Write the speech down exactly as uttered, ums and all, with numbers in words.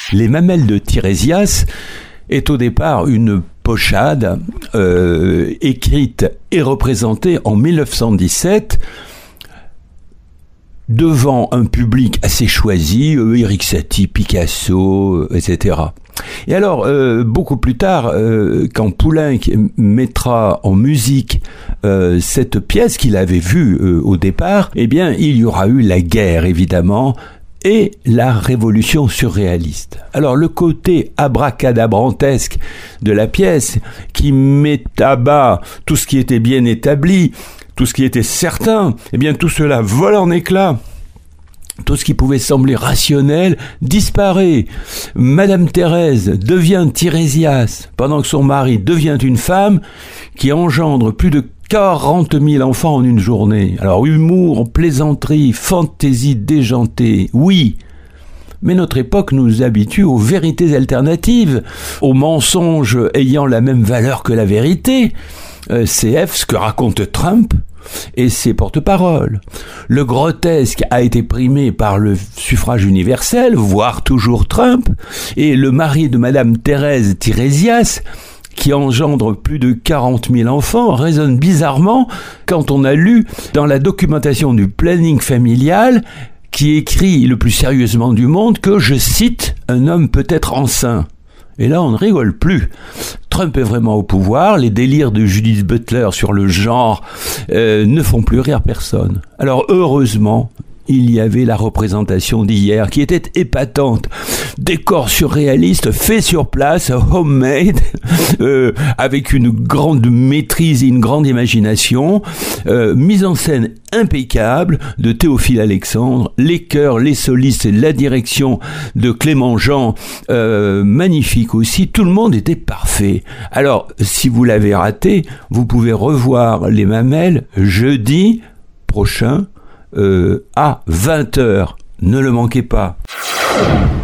Les Mamelles de Tirésias est au départ une pochade euh, écrite et représentée en mille neuf cent dix-sept devant un public assez choisi, euh, Erik Satie, Picasso, euh, et cetera. Et alors, euh, beaucoup plus tard, euh, quand Poulenc mettra en musique euh, cette pièce qu'il avait vue euh, au départ, eh bien, il y aura eu la guerre, évidemment, et la révolution surréaliste. Alors, le côté abracadabrantesque de la pièce, qui met à bas tout ce qui était bien établi, tout ce qui était certain, eh bien, tout cela vole en éclats. Tout ce qui pouvait sembler rationnel disparaît. Madame Thérèse devient Tirésias, pendant que son mari devient une femme qui engendre plus de quarante mille enfants en une journée. Alors, humour, plaisanterie, fantaisie déjantée, oui. Mais notre époque nous habitue aux vérités alternatives, aux mensonges ayant la même valeur que la vérité. Euh, C F, ce que raconte Trump et ses porte-paroles. Le grotesque a été primé par le suffrage universel, voire toujours Trump, et le mari de Madame Thérèse Tirésias, qui engendre plus de quarante mille enfants, résonne bizarrement quand on a lu dans la documentation du planning familial qui écrit le plus sérieusement du monde que, je cite, « un homme peut être enceint ». Et là, on ne rigole plus. Trump est vraiment au pouvoir, les délires de Judith Butler sur le genre euh, ne font plus rire personne. Alors, heureusement, il y avait la représentation d'hier qui était épatante. Décor surréaliste, fait sur place, homemade, euh, avec une grande maîtrise et une grande imagination, euh, mise en scène impeccable de Théophile Alexandre, les chœurs, les solistes, la direction de Clément Jean, euh, magnifique aussi, tout le monde était parfait. Alors, si vous l'avez raté, vous pouvez revoir les Mamelles jeudi prochain, Euh, à vingt heures. Ne le manquez pas.